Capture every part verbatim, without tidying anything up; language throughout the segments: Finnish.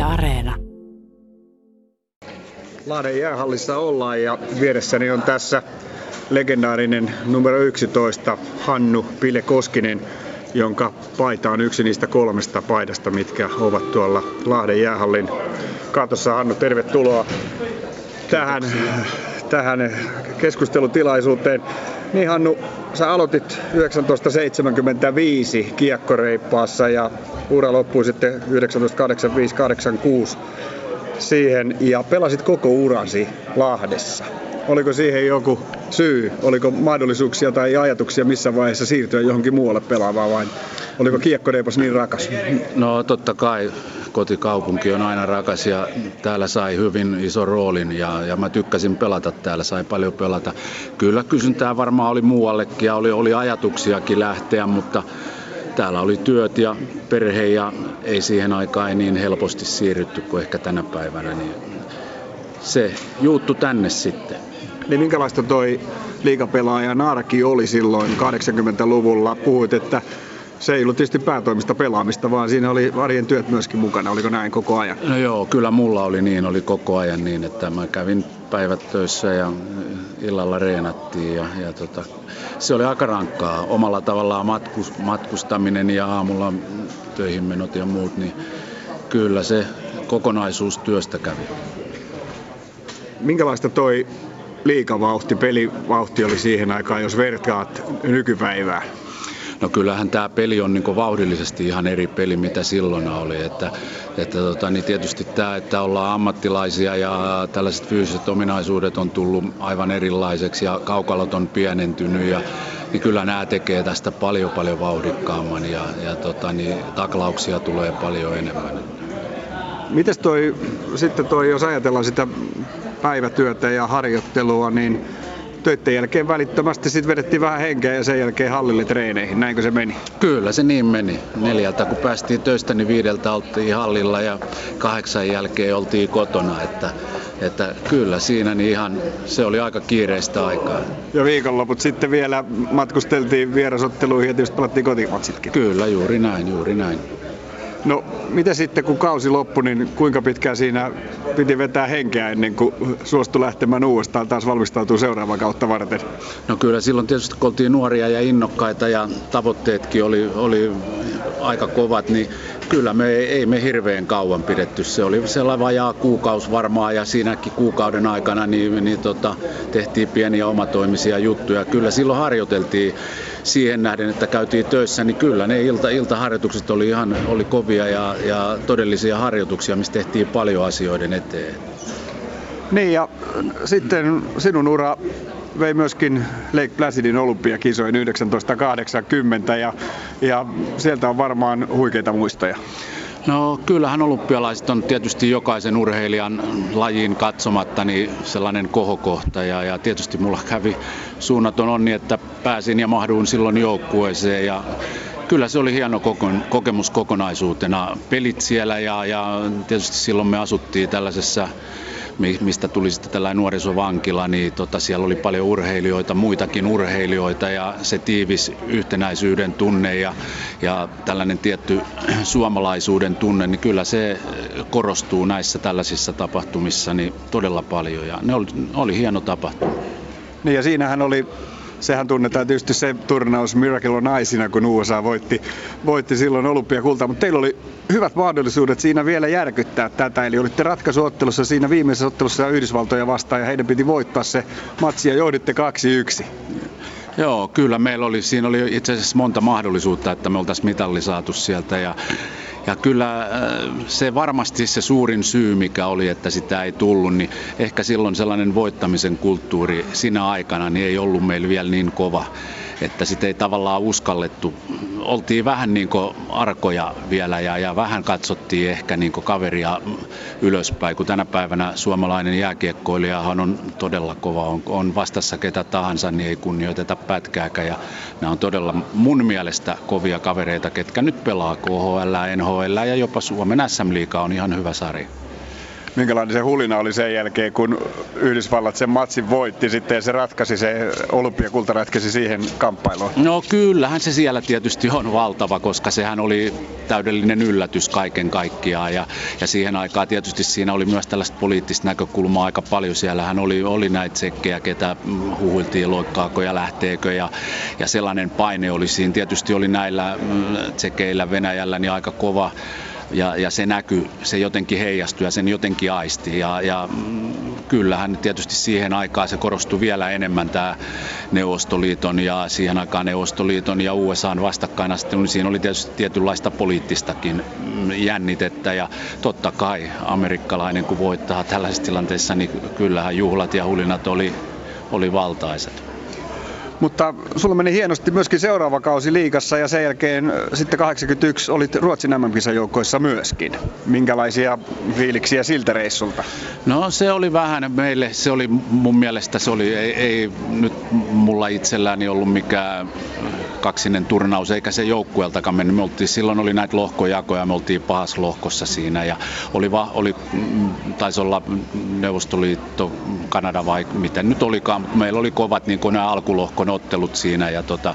Areena. Lahden jäähallissa ollaan ja vieressäni on tässä legendaarinen numero yksitoista Hannu Pile Koskinen, jonka paita on yksi niistä kolmesta paidasta, mitkä ovat tuolla Lahden jäähallin katossa. Hannu, tervetuloa tähän, tähän keskustelutilaisuuteen. Niin Hannu, sä aloitit yhdeksäntoistasataseitsemänkymmentäviisi kiekkoreippaassa ja ura loppui sitten yhdeksäntoistakahdeksankymmentäviisi kahdeksankymmentäkuusi siihen ja pelasit koko urasi Lahdessa. Oliko siihen joku syy? Oliko mahdollisuuksia tai ajatuksia missä vaiheessa siirtyä johonkin muualle pelaamaan vai oliko kiekkoreipas niin rakas? No totta kai kotikaupunki on aina rakas ja täällä sai hyvin iso roolin ja, ja mä tykkäsin pelata täällä, sai paljon pelata. Kyllä kysyntää varmaan oli muuallekin ja oli, oli ajatuksiakin lähteä, mutta täällä oli työt ja perhe ja ei siihen aikaan ei niin helposti siirrytty kuin ehkä tänä päivänä, niin se juuttu tänne sitten. Niin minkälaista toi liigapelaajan arki oli silloin kahdeksankymmentäluvulla? Puhuit, että se ei ollut tietysti päätoimista pelaamista, vaan siinä oli arjen työt myöskin mukana. Oliko näin koko ajan? No joo, kyllä mulla oli niin, oli koko ajan niin, että mä kävin päivät töissä ja illalla reenattiin ja, ja tota, se oli aika rankkaa. Omalla tavallaan matkus, matkustaminen ja aamulla töihin menot ja muut, niin kyllä se kokonaisuus työstä kävi. Minkälaista toi liigavauhti, pelivauhti oli siihen aikaan, jos vertaat nykypäivää? No kyllähän tämä peli on niin vauhdillisesti ihan eri peli, mitä silloin oli. Että, että tota, niin tietysti tämä, että ollaan ammattilaisia ja tällaiset fyysiset ominaisuudet on tullut aivan erilaiseksi ja kaukalot on pienentynyt. Ja, niin kyllä nämä tekee tästä paljon paljon vauhdikkaamman ja, ja tota, niin, taklauksia tulee paljon enemmän. Mites toi, sitten toi, jos ajatellaan sitä päivätyötä ja harjoittelua, niin töiden jälkeen välittömästi sitten vedettiin vähän henkeä ja sen jälkeen hallille treeneihin. Näinkö se meni? Kyllä se niin meni. Neljältä kun päästiin töistä, niin viideltä oltiin hallilla ja kahdeksan jälkeen oltiin kotona. Että, että kyllä siinä niin ihan se oli aika kiireistä aikaa. Ja viikonloput sitten vielä matkusteltiin vierasotteluihin ja tietysti pelattiin kotimatsitkin. Kyllä, juuri näin, juuri näin. No, mitä sitten kun kausi loppui, niin kuinka pitkään siinä piti vetää henkeä ennen kuin suostui lähtemään uudestaan taas valmistautuu seuraavaa kautta varten? No kyllä silloin tietysti kun oltiin nuoria ja innokkaita ja tavoitteetkin oli, oli aika kovat, niin kyllä me ei, ei me hirveän kauan pidetty. Se oli sellainen vajaa kuukausi varmaan ja siinäkin kuukauden aikana niin, niin tota, tehtiin pieniä omatoimisia juttuja. Kyllä silloin harjoiteltiin siihen nähden, että käytiin töissä, niin kyllä ne ilta, iltaharjoitukset oli ihan oli kovia ja, ja todellisia harjoituksia, missä tehtiin paljon asioiden eteen. Niin ja sitten sinun ura vei myöskin Lake Placidin olympiakisoihin yhdeksäntoistakahdeksankymmentä ja, ja sieltä on varmaan huikeita muistoja. No kyllähän olympialaiset on tietysti jokaisen urheilijan lajiin katsomatta niin sellainen kohokohta ja, ja tietysti mulla kävi suunnaton onni, että pääsin ja mahduin silloin joukkueeseen ja kyllä se oli hieno kokemus kokonaisuutena. Pelit siellä ja, ja tietysti silloin me asuttiin tällaisessa, mistä tuli sitten tällainen nuorisovankila, niin tota, siellä oli paljon urheilijoita, muitakin urheilijoita ja se tiivis yhtenäisyyden tunne ja, ja tällainen tietty suomalaisuuden tunne, niin kyllä se korostuu näissä tällaisissa tapahtumissa niin todella paljon ja ne oli, oli hieno tapahtuma. Niin ja siinähän oli, sehän tunnetaan tietysti se turnaus Miracle on Icena, kun U S A voitti, voitti silloin olympiakultaa, mutta teillä oli hyvät mahdollisuudet siinä vielä järkyttää tätä, eli olitte ratkaisuottelussa siinä viimeisessä ottelussa Yhdysvaltoja vastaan ja heidän piti voittaa se matsi ja johditte kaksi yksi. Joo, kyllä meillä oli, siinä oli itse asiassa monta mahdollisuutta, että me oltaisiin mitalli saatu sieltä ja Ja kyllä se varmasti se suurin syy, mikä oli, että sitä ei tullut, niin ehkä silloin sellainen voittamisen kulttuuri siinä aikana niin ei ollut meillä vielä niin kova, että sitä ei tavallaan uskallettu. Oltiin vähän niin kuin arkoja vielä ja, ja vähän katsottiin ehkä niin kuin kaveria ylöspäin, kun tänä päivänä suomalainen jääkiekkoilijahan on todella kova, on, on vastassa ketä tahansa, niin ei kunnioiteta pätkääkään ja nämä on todella mun mielestä kovia kavereita, ketkä nyt pelaa K H L, N H L ja jopa Suomen S M-liiga on ihan hyvä sarja. minkälainen se hulina oli sen jälkeen, kun Yhdysvallat sen matsin voitti sitten ja se ratkaisi, se olympiakulta ratkaisi siihen kamppailuun? No kyllähän se siellä tietysti on valtava, koska sehän oli täydellinen yllätys kaiken kaikkiaan ja, ja siihen aikaan tietysti siinä oli myös tällaista poliittista näkökulmaa aika paljon. Siellähän oli, oli näitä tsekkejä, ketä huhuiltiin, loikkaako ja lähteekö ja, ja sellainen paine oli siinä. Tietysti oli näillä tsekeillä Venäjällä niin aika kova. Ja, ja se näkyi, se jotenkin heijastui ja sen jotenkin aisti. Ja, ja kyllähän tietysti siihen aikaan se korostui vielä enemmän tämä Neuvostoliiton ja siihen aikaan Neuvostoliiton ja U S A:n vastakkainasettelu. Niin siinä oli tietysti tietynlaista poliittistakin jännitettä ja totta kai amerikkalainen kun voittaa tällaisissa tilanteissa, niin kyllähän juhlat ja hulinat oli, oli valtaiset. Mutta sulla meni hienosti myöskin seuraava kausi liigassa ja sen jälkeen sitten kahdeksankymmentäyksi olit Ruotsin M M-kisajoukkoissa myöskin. Minkälaisia fiiliksiä siltä reissulta? No se oli vähän meille, se oli mun mielestä, se oli, ei, ei nyt mulla itselläni ollut mikään kaksinen turnaus eikä se joukkueeltakaan mennyt. Me oltiin, silloin oli näitä lohkojakoja, me oltiin pahassa lohkossa siinä ja oli, va, oli taisi olla Neuvostoliitto, Kanada vai miten nyt olikaan, mutta meillä oli kovat niin kuin nämä alkulohkon ottelut siinä ja tota,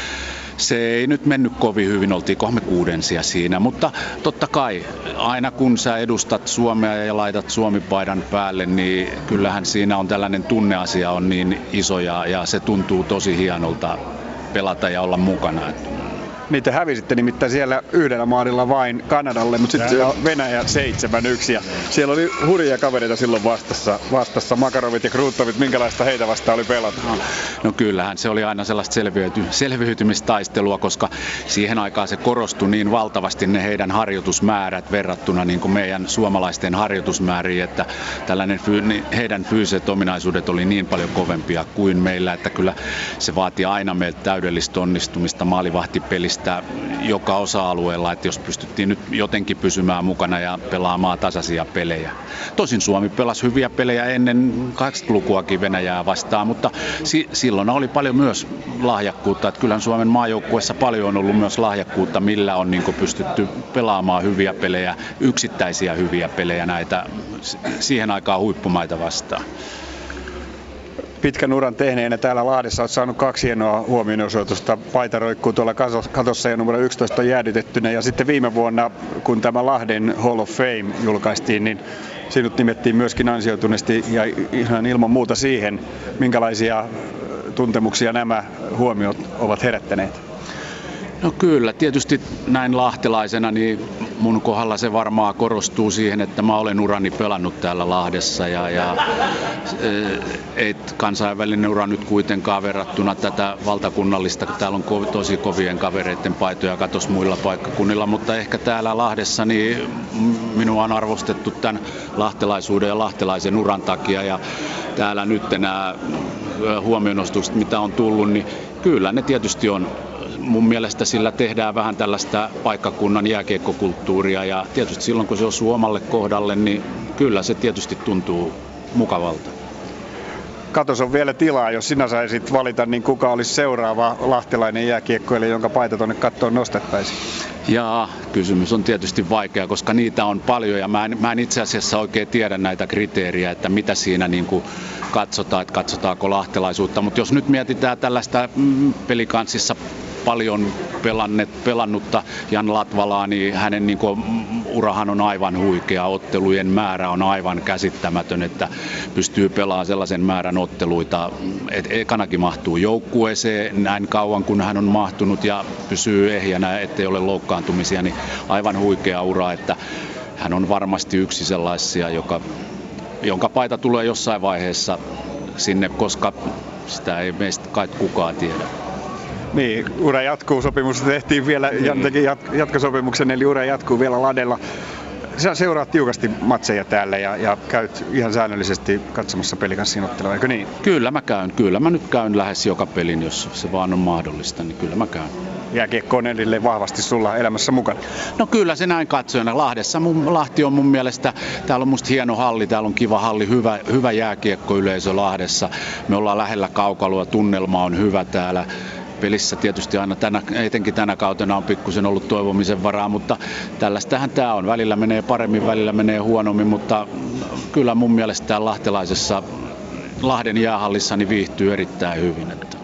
se ei nyt mennyt kovin hyvin, oltiin kolme kuudensia siinä, mutta totta kai aina kun sä edustat Suomea ja laitat Suomi-paidan päälle, niin kyllähän siinä on tällainen tunneasia on niin iso ja, ja se tuntuu tosi hienolta pelata ja olla mukana. Niitä hävisitte nimittäin siellä yhdellä maalilla vain Kanadalle, mutta sitten siellä on Venäjä seitsemän yksi ja siellä oli hurjia kavereita silloin vastassa, vastassa Makarovit ja Krutovit, minkälaista heitä vastaan oli pelata? No, no kyllähän se oli aina sellaista selviyty, selviytymistaistelua, koska siihen aikaan se korostui niin valtavasti ne heidän harjoitusmäärät verrattuna niin kuin meidän suomalaisten harjoitusmääriin, että tällainen heidän fyysiset ominaisuudet oli niin paljon kovempia kuin meillä, että kyllä se vaatii aina meiltä täydellistä onnistumista maalivahtipelistä joka osa-alueella, että jos pystyttiin nyt jotenkin pysymään mukana ja pelaamaan tasaisia pelejä. Tosin Suomi pelasi hyviä pelejä ennen kahdeksankymmentälukuakin Venäjää vastaan, mutta si- silloin oli paljon myös lahjakkuutta. Että kyllähän Suomen maajoukkueessa paljon on ollut myös lahjakkuutta, millä on niin kuin pystytty pelaamaan hyviä pelejä, yksittäisiä hyviä pelejä näitä siihen aikaan huippumaita vastaan. Pitkän uran tehneenä täällä Lahdessa olet saanut kaksi hienoa huomionosoitusta. Paita roikkuu tuolla katossa ja numero yksitoista on jäädytettynä. Ja sitten viime vuonna, kun tämä Lahden Hall of Fame julkaistiin, niin sinut nimettiin myöskin ansioituneesti ja ihan ilman muuta siihen, minkälaisia tuntemuksia nämä huomiot ovat herättäneet. No kyllä, tietysti näin lahtelaisena, niin mun kohdalla se varmaan korostuu siihen, että mä olen urani pelannut täällä Lahdessa ja, ja ei kansainvälinen ura nyt kuitenkaan verrattuna tätä valtakunnallista, kun täällä on tosi kovien kavereiden paitoja katos muilla paikkakunnilla, mutta ehkä täällä Lahdessa niin minua on arvostettu tämän lahtelaisuuden ja lahtelaisen uran takia ja täällä nyt nämä huomionostukset, mitä on tullut, niin kyllä ne tietysti on. Mun mielestä sillä tehdään vähän tällaista paikkakunnan jääkiekkokulttuuria ja tietysti silloin kun se on suomalle kohdalle, niin kyllä se tietysti tuntuu mukavalta. Katos on vielä tilaa, jos sinä saisit valita, niin kuka olisi seuraava lahtelainen jääkiekkoilija, jonka paita tuonne kattoon nostettaisiin? Jaa, kysymys on tietysti vaikea, koska niitä on paljon ja mä en, mä en itse asiassa oikein tiedä näitä kriteeriä, että mitä siinä niin kuin katsotaan, että katsotaanko lahtelaisuutta. Mutta jos nyt mietitään tällaista mm, pelikanssissa paljon pelannet, pelannutta Jan Latvalaa, niin hänen niin kuin, urahan on aivan huikea. Ottelujen määrä on aivan käsittämätön, että pystyy pelaamaan sellaisen määrän otteluita, että ekanakin mahtuu joukkueeseen näin kauan, kun hän on mahtunut ja pysyy ehjänä, ettei ole loukkaantumisia, niin aivan huikea ura, että hän on varmasti yksi sellaisia, joka, jonka paita tulee jossain vaiheessa sinne, koska sitä ei meistä kai kukaan tiedä. Niin, ura jatkuu, sopimus tehtiin vielä, niin. teki jatkosopimuksen, eli ura jatkuu vielä Ladella. Sä seuraat tiukasti matseja täällä ja, ja käyt ihan säännöllisesti katsomassa pelikanssiin ottelua, eikö niin? Kyllä mä käyn, kyllä mä nyt käyn lähes joka pelin, jos se vaan on mahdollista, niin kyllä mä käyn. Jääkiekko on edelleen vahvasti sulla elämässä mukana? No kyllä se näin katsojana. Lahdessa, mun, Lahti on mun mielestä, täällä on musta hieno halli, täällä on kiva halli, hyvä, hyvä jääkiekkoyleisö Lahdessa. Me ollaan lähellä kaukalua, tunnelma on hyvä täällä. pelissä tietysti aina tänä, etenkin tänä kautena on pikkusen ollut toivomisen varaa, mutta tällaistähän tämä on. Välillä menee paremmin, välillä menee huonommin, mutta kyllä mun mielestä täällä lahtelaisessa Lahden jäähallissa niin viihtyy erittäin hyvin. Että